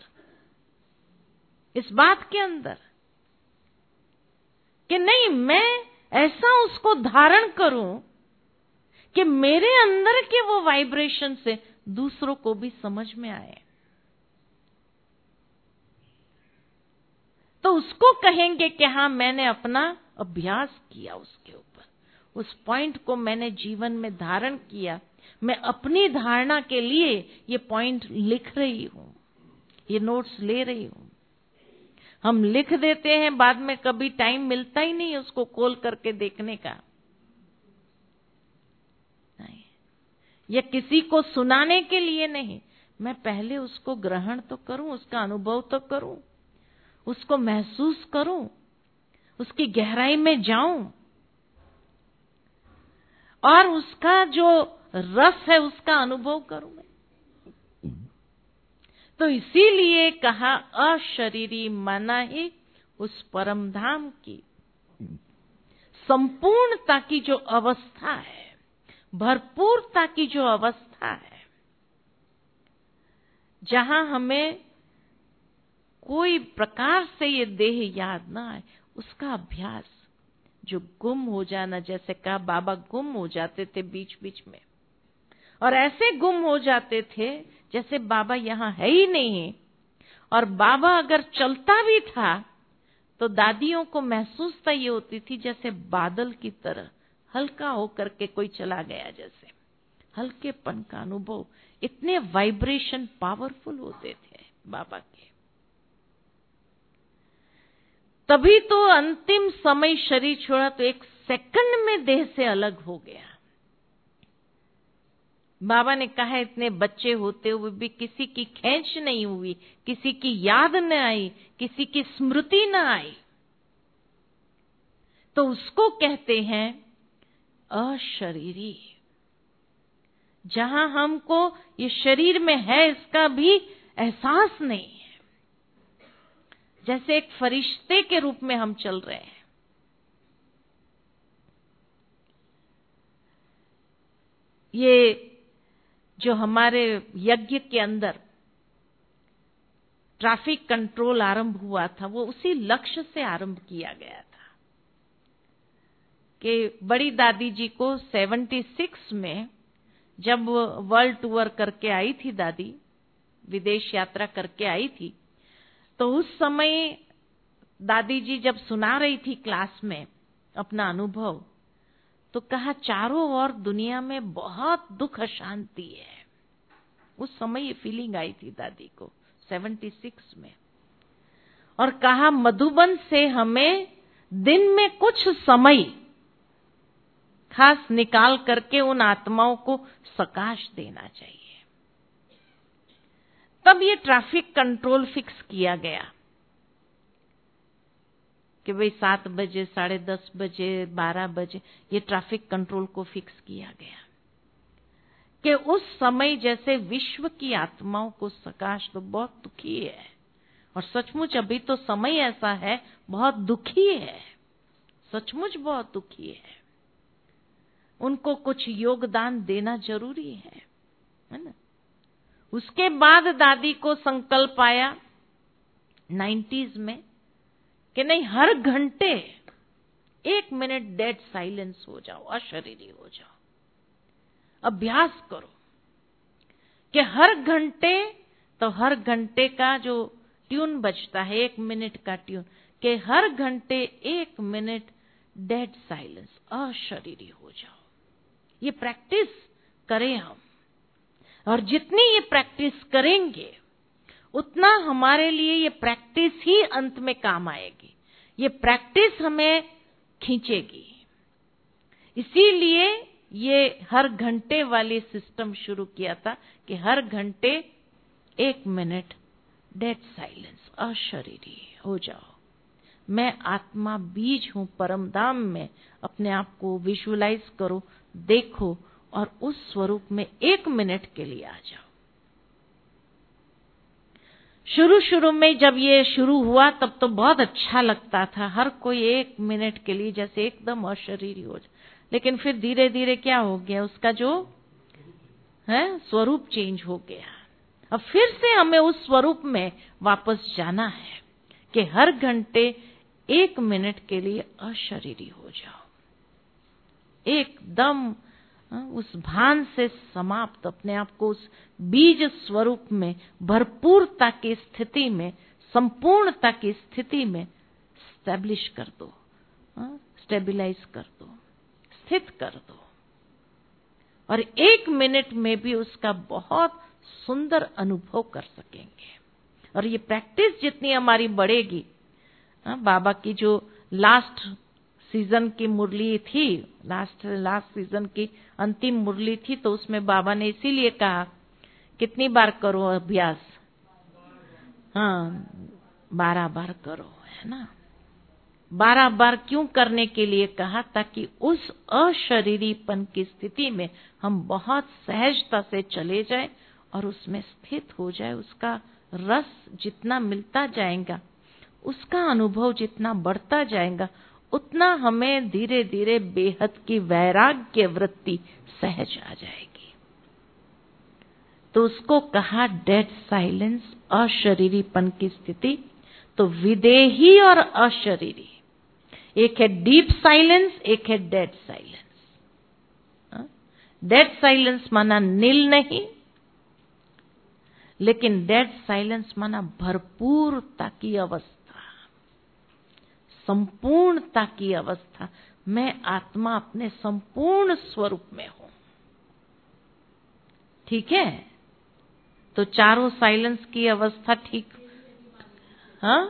इस बात के अंदर कि नहीं, मैं ऐसा उसको धारण करूं कि मेरे अंदर के वो वाइब्रेशन से दूसरों को भी समझ में आए। तो उसको कहेंगे कि हाँ, मैंने अपना अभ्यास किया, उसके ऊपर उस पॉइंट को मैंने जीवन में धारण किया। मैं अपनी धारणा के लिए ये पॉइंट लिख रही हूं, ये नोट्स ले रही हूं। हम लिख देते हैं, बाद में कभी टाइम मिलता ही नहीं उसको खोल करके देखने का। नहीं, ये किसी को सुनाने के लिए नहीं, मैं पहले उसको ग्रहण तो करूं, उसका अनुभव तो करूं, उसको महसूस करूं, उसकी गहराई में जाऊं और उसका जो रस है उसका अनुभव करूं। तो इसीलिए कहा अशरीरी माना ही उस परम धाम की संपूर्णता की जो अवस्था है, भरपूरता की जो अवस्था है, जहां हमें कोई प्रकार से ये देह याद ना आए, उसका अभ्यास, जो गुम हो जाना, जैसे कहा बाबा गुम हो जाते थे बीच बीच में, और ऐसे गुम हो जाते थे जैसे बाबा यहाँ है ही नहीं है। और बाबा अगर चलता भी था तो दादियों को महसूसता ये होती थी जैसे बादल की तरह हल्का होकर के कोई चला गया, जैसे हल्केपन का अनुभव। इतने वाइब्रेशन पावरफुल होते थे बाबा के। तभी तो अंतिम समय शरीर छोड़ा तो एक सेकंड में देह से अलग हो गया। बाबा ने कहा इतने बच्चे होते हुए भी किसी की खेच नहीं हुई, किसी की याद न आई, किसी की स्मृति न आई, तो उसको कहते हैं अशरीरी। जहां हमको ये शरीर में है इसका भी एहसास नहीं है, जैसे एक फरिश्ते के रूप में हम चल रहे हैं। ये जो हमारे यज्ञ के अंदर ट्रैफिक कंट्रोल आरंभ हुआ था, वो उसी लक्ष्य से आरंभ किया गया था कि बड़ी दादी जी को छिहत्तर में जब वर्ल्ड टूर करके आई थी दादी, विदेश यात्रा करके आई थी, तो उस समय दादी जी जब सुना रही थी क्लास में अपना अनुभव, तो कहा चारों ओर दुनिया में बहुत दुख अशांति है। उस समय ये फीलिंग आई थी दादी को छिहत्तर में। और कहा मधुबन से हमें दिन में कुछ समय खास निकाल करके उन आत्माओं को सकाश देना चाहिए। तब ये ट्रैफिक कंट्रोल फिक्स किया गया कि भाई सात बजे, साढ़े दस बजे, बारह बजे, ये ट्रैफिक कंट्रोल को फिक्स किया गया कि उस समय जैसे विश्व की आत्माओं को सकाश। तो बहुत दुखी है, और सचमुच अभी तो समय ऐसा है, बहुत दुखी है, सचमुच बहुत दुखी है। उनको कुछ योगदान देना जरूरी है, है ना। उसके बाद दादी को संकल्प आया नाइन्टीज में कि नहीं, हर घंटे एक मिनट डेड साइलेंस हो जाओ, अशरीरी हो जाओ। अभ्यास करो कि हर घंटे, तो हर घंटे का जो ट्यून बजता है, एक मिनट का ट्यून, कि हर घंटे एक मिनट डेड साइलेंस, अशरीरी हो जाओ। ये प्रैक्टिस करें हम, और जितनी ये प्रैक्टिस करेंगे उतना हमारे लिए ये प्रैक्टिस ही अंत में काम आएगी। ये प्रैक्टिस हमें खींचेगी। इसीलिए ये हर घंटे वाली सिस्टम शुरू किया था कि हर घंटे एक मिनट डेड साइलेंस, अशरीरी हो जाओ। मैं आत्मा बीज हूं परम धाम में, अपने आप को विजुअलाइज करो, देखो, और उस स्वरूप में एक मिनट के लिए आ जाओ। शुरू शुरू में जब ये शुरू हुआ तब तो बहुत अच्छा लगता था, हर कोई एक मिनट के लिए जैसे एकदम अशरीरी हो जाए। लेकिन फिर धीरे धीरे क्या हो गया, उसका जो है स्वरूप चेंज हो गया। अब फिर से हमें उस स्वरूप में वापस जाना है कि हर घंटे एक मिनट के लिए अशरीरी हो जाओ, एकदम उस भान से समाप्त, अपने आप को उस बीज स्वरूप में, भरपूरता की स्थिति में, संपूर्णता की स्थिति में स्टैब्लिश कर दो, स्टेबलाइज कर दो, स्थित कर दो। और एक मिनट में भी उसका बहुत सुंदर अनुभव कर सकेंगे। और ये प्रैक्टिस जितनी हमारी बढ़ेगी, बाबा की जो लास्ट सीजन की मुरली थी, लास्ट लास्ट सीजन की अंतिम मुरली थी, तो उसमें बाबा ने इसीलिए कहा कितनी बार करो अभ्यास, हाँ बारह बार करो, है ना। बारह बार क्यों करने के लिए कहा, ताकि उस अशरीरीपन की स्थिति में हम बहुत सहजता से चले जाएं और उसमें स्थित हो जाए, उसका रस जितना मिलता जाएगा, उसका अनुभव जितना बढ़ता जाएगा, उतना हमें धीरे धीरे बेहद की वैराग्य वृत्ति सहज आ जाएगी। तो उसको कहा डेड साइलेंस, अशरीरीपन की स्थिति। तो विदेही और अशरीरी, एक है डीप साइलेंस, एक है डेड साइलेंस। डेड साइलेंस माना नील नहीं, लेकिन डेड साइलेंस माना भरपूरता की अवस्था, संपूर्णता की अवस्था। मैं आत्मा अपने संपूर्ण स्वरूप में हूं। ठीक है, तो चारों साइलेंस की अवस्था ठीक। हाँ,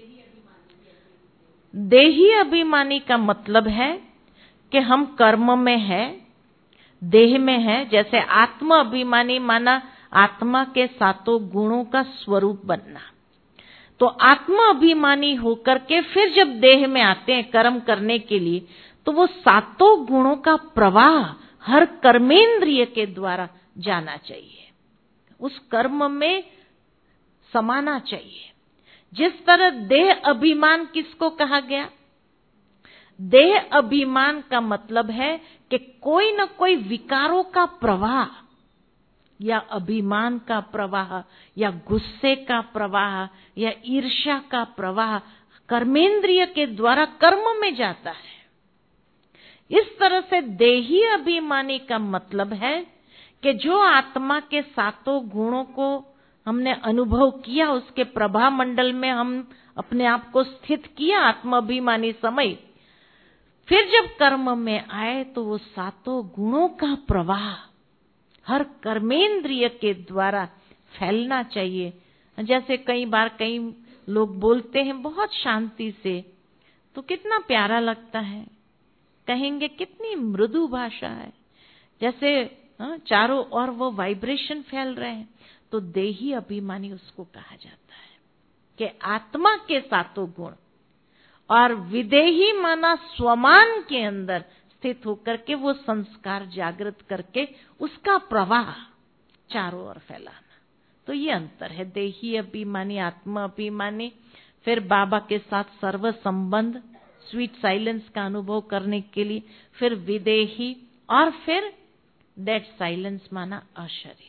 देही अभिमानी का मतलब है कि हम कर्म में है, देह में है। जैसे आत्म अभिमानी माना आत्मा के सातों गुणों का स्वरूप बनना। तो आत्म अभिमानी होकर के फिर जब देह में आते हैं कर्म करने के लिए, तो वो सातों गुणों का प्रवाह हर कर्मेंद्रिय के द्वारा जाना चाहिए, उस कर्म में समाना चाहिए। जिस तरह देह अभिमान किसको कहा गया? देह अभिमान का मतलब है कि कोई न कोई विकारों का प्रवाह, या अभिमान का प्रवाह, या गुस्से का प्रवाह, या ईर्ष्या का प्रवाह कर्मेंद्रिय के द्वारा कर्म में जाता है। इस तरह से देही अभिमानी का मतलब है कि जो आत्मा के सातों गुणों को हमने अनुभव किया, उसके प्रभा मंडल में हम अपने आप को स्थित किया आत्माभिमानी समय, फिर जब कर्म में आए तो वो सातों गुणों का प्रवाह हर कर्मेंद्रिय के द्वारा फैलना चाहिए। जैसे कई बार कई लोग बोलते हैं बहुत शांति से, तो कितना प्यारा लगता है, कहेंगे कितनी मृदु भाषा है, जैसे हाँ, चारों ओर वो वाइब्रेशन फैल रहे हैं। तो देही अभिमानी उसको कहा जाता है कि आत्मा के सातों गुण, और विदेही माना स्वमान के अंदर स्थित होकर के वो संस्कार जागृत करके उसका प्रवाह चारों ओर फैलाना। तो ये अंतर है, देही अभिमानी, आत्मा अभिमानी। फिर बाबा के साथ सर्व संबंध, स्वीट साइलेंस का अनुभव करने के लिए, फिर विदेही, और फिर डेड साइलेंस माना अशरीरी।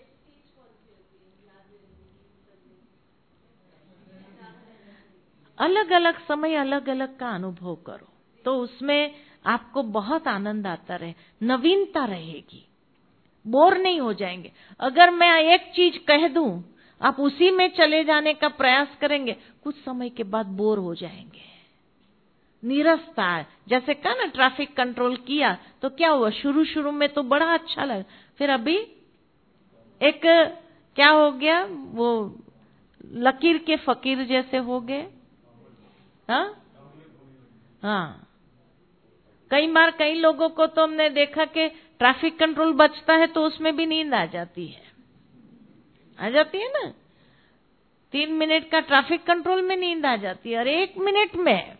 अलग अलग समय अलग अलग का अनुभव करो, तो उसमें आपको बहुत आनंद आता रहे, नवीनता रहेगी, बोर नहीं हो जाएंगे। अगर मैं एक चीज कह दूं, आप उसी में चले जाने का प्रयास करेंगे, कुछ समय के बाद बोर हो जाएंगे, नीरसता है। जैसे कहा ना, ट्रैफिक कंट्रोल किया तो क्या हुआ, शुरू शुरू में तो बड़ा अच्छा लगा, फिर अभी एक क्या हो गया, वो लकीर के फकीर जैसे हो गए। हाँ हाँ, कई बार कई लोगों को तो हमने देखा कि ट्रैफिक कंट्रोल बचता है तो उसमें भी नींद आ जाती है, आ जाती है ना। तीन मिनट का ट्रैफिक कंट्रोल में नींद आ जाती है, और एक मिनट में,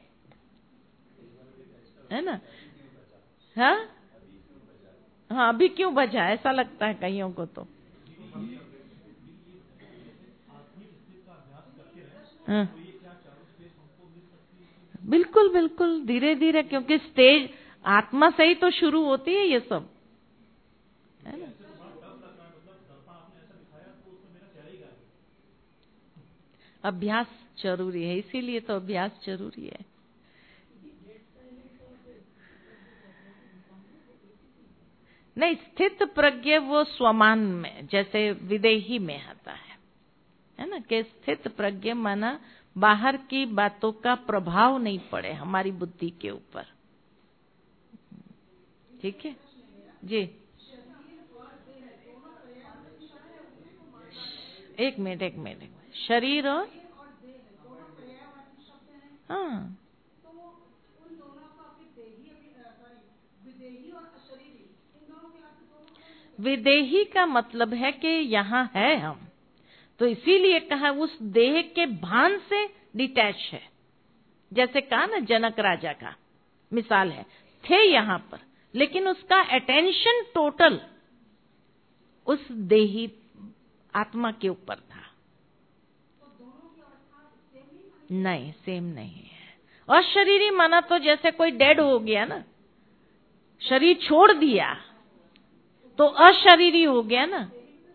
है ना। हाँ हाँ, अभी क्यों बजा, ऐसा लगता है कईयों को तो। हाँ, बिल्कुल बिल्कुल, धीरे धीरे, क्योंकि स्टेज आत्मा से ही तो शुरू होती है ये सब, है ना। अभ्यास जरूरी है, इसीलिए तो अभ्यास जरूरी है। नहीं, स्थित प्रज्ञ वो स्वमान में, जैसे विदेही में आता है, है ना, कि स्थित प्रज्ञ माना बाहर की बातों का प्रभाव नहीं पड़े हमारी बुद्धि के ऊपर। ठीक है जी, एक मिनट एक मिनट, शरीर और हाँ, विदेही का मतलब है कि यहाँ है हम, तो इसीलिए कहा उस देह के भान से डिटैच है। जैसे कहा ना, जनक राजा का मिसाल है, थे यहाँ पर, लेकिन उसका अटेंशन टोटल उस देही आत्मा के ऊपर था। नहीं, सेम नहीं है। अशरीरी माना तो जैसे कोई डेड हो गया ना, शरीर छोड़ दिया तो अशरीरी हो गया ना।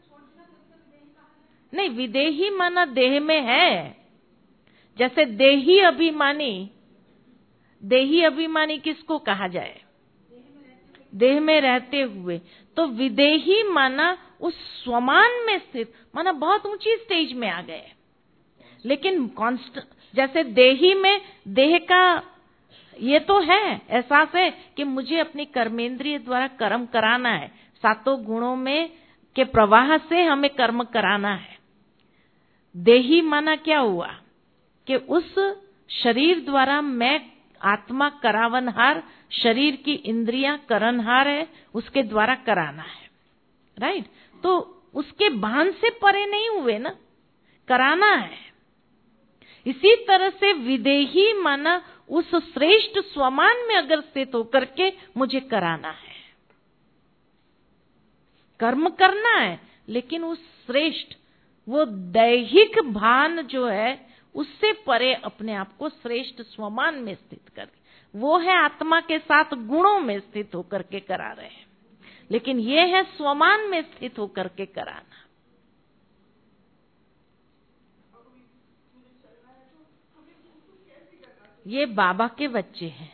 नहीं, विदेही माना देह में है। जैसे देही अभिमानी, देही अभिमानी किसको कहा जाए? देह में रहते हुए। तो विदेही माना उस स्वमान में स्थित, माना बहुत ऊंची स्टेज में आ गए। लेकिन कॉन्स्ट जैसे देही में देह का ये तो है, एहसास है कि मुझे अपनी कर्मेंद्रिय द्वारा कर्म कराना है, सातों गुणों में के प्रवाह से हमें कर्म कराना है। देही माना क्या हुआ कि उस शरीर द्वारा मैं आत्मा करावनहार, शरीर की इंद्रियां करनहार है, उसके द्वारा कराना है, राइट। तो उसके भान से परे नहीं हुए ना, कराना है। इसी तरह से विदेही माना उस श्रेष्ठ स्वमान में अगर स्थित होकर के मुझे कराना है, कर्म करना है, लेकिन उस श्रेष्ठ वो दैहिक भान जो है उससे परे अपने आप को श्रेष्ठ स्वमान में स्थित कर, वो है आत्मा के साथ गुणों में स्थित होकर के करा रहे हैं। लेकिन ये है स्वमान में स्थित होकर के कराना। ये बाबा के बच्चे हैं,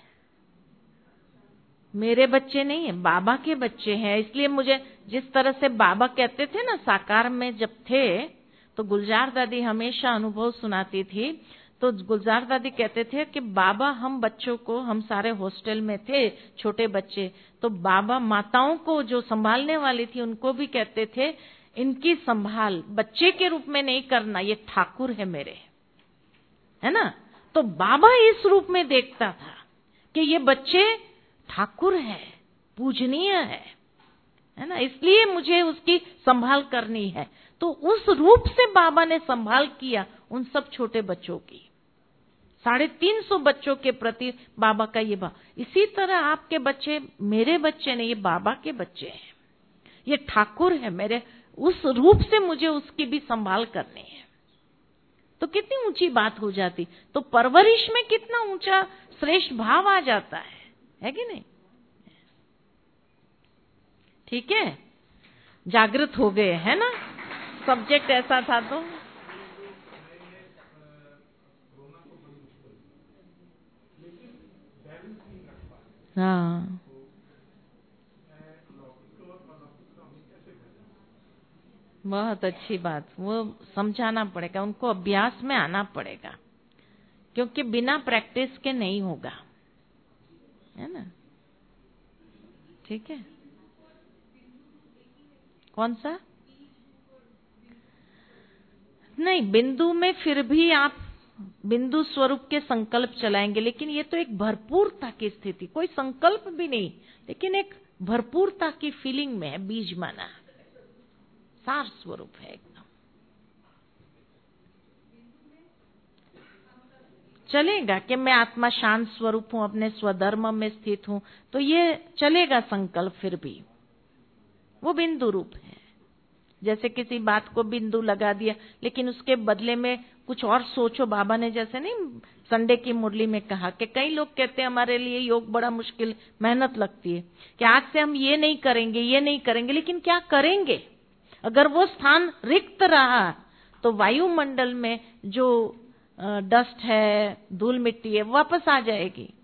मेरे बच्चे नहीं है, बाबा के बच्चे हैं। इसलिए मुझे जिस तरह से बाबा कहते थे ना, साकार में जब थे तो गुलजार दादी हमेशा अनुभव सुनाती थी। तो गुलजार दादी कहते थे कि बाबा हम बच्चों को, हम सारे हॉस्टल में थे छोटे बच्चे, तो बाबा माताओं को जो संभालने वाली थी उनको भी कहते थे इनकी संभाल बच्चे के रूप में नहीं करना, ये ठाकुर है मेरे, है ना। तो बाबा इस रूप में देखता था कि ये बच्चे ठाकुर है, पूजनीय है, है ना, इसलिए मुझे उसकी संभाल करनी है। तो उस रूप से बाबा ने संभाल किया उन सब छोटे बच्चों की, साढ़े तीन सौ बच्चों के प्रति बाबा का ये भाव। इसी तरह आपके बच्चे मेरे बच्चे नहीं, ये बाबा के बच्चे हैं, ये ठाकुर है मेरे, उस रूप से मुझे उसकी भी संभाल करनी है। तो कितनी ऊंची बात हो जाती। तो परवरिश में कितना ऊंचा श्रेष्ठ भाव आ जाता है, है कि नहीं? ठीक है, जागृत हो गए, है ना। सब्जेक्ट ऐसा था तो हाँ, बहुत अच्छी बात। वो समझाना पड़ेगा उनको, अभ्यास में आना पड़ेगा, क्योंकि बिना प्रैक्टिस के नहीं होगा, है ना। ठीक है, कौन सा? नहीं, बिंदु में फिर भी आप बिंदु स्वरूप के संकल्प चलाएंगे, लेकिन ये तो एक भरपूरता की स्थिति, कोई संकल्प भी नहीं, लेकिन एक भरपूरता की फीलिंग में है। बीज माना सार स्वरूप है एकदम। चलेगा कि मैं आत्मा शांत स्वरूप हूं, अपने स्वधर्म में स्थित हूं, तो ये चलेगा संकल्प, फिर भी वो बिंदु रूप है। जैसे किसी बात को बिंदु लगा दिया, लेकिन उसके बदले में कुछ और सोचो। बाबा ने जैसे नहीं संडे की मुरली में कहा कि कई लोग कहते हैं हमारे लिए योग बड़ा मुश्किल, मेहनत लगती है, कि आज से हम ये नहीं करेंगे, ये नहीं करेंगे, लेकिन क्या करेंगे? अगर वो स्थान रिक्त रहा तो वायुमंडल में जो डस्ट है, धूल मिट्टी है, वापस आ जाएगी।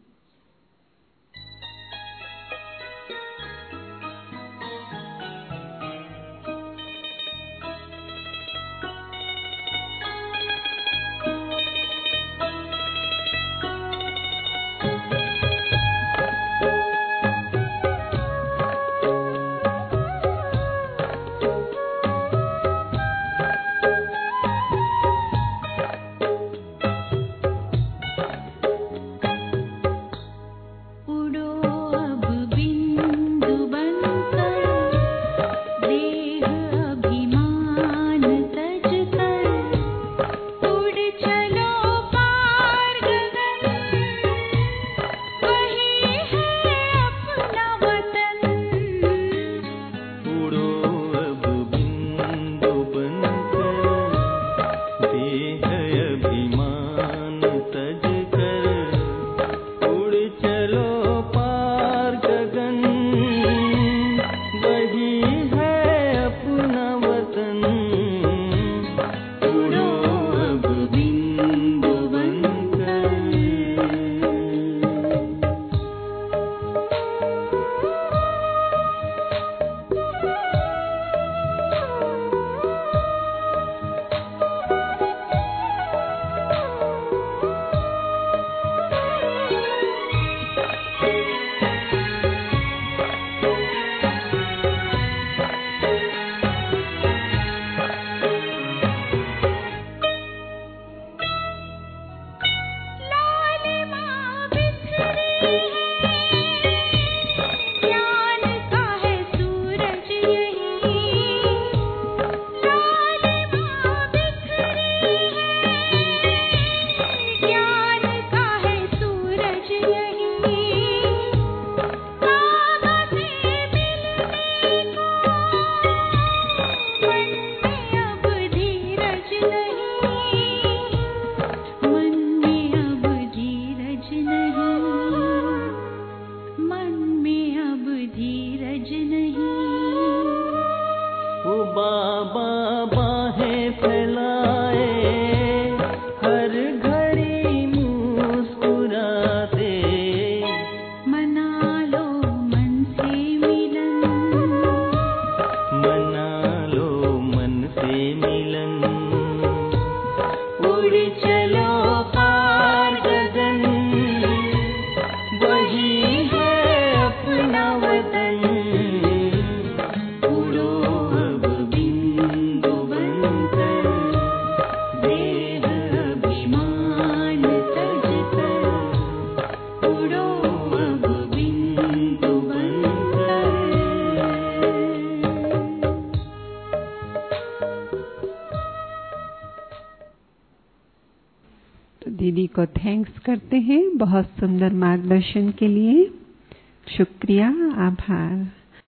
हर्ज नहीं। ओ बाबा बाहें फैलाए हर घड़ी मुस्कुराते, मना लो मन से मिलन, मना लो मन से मिलन। उड़ चलो पार गगन, वही है अपना वतन। उड़ो अब बिंदु बनकर, देह अभिमान तजकर। उड़ो अब बिंदु बनकर। तो दीदी को थैंक्स करते हैं बहुत सुंदर मार्गदर्शन के लिए। शुक्रिया, आभार।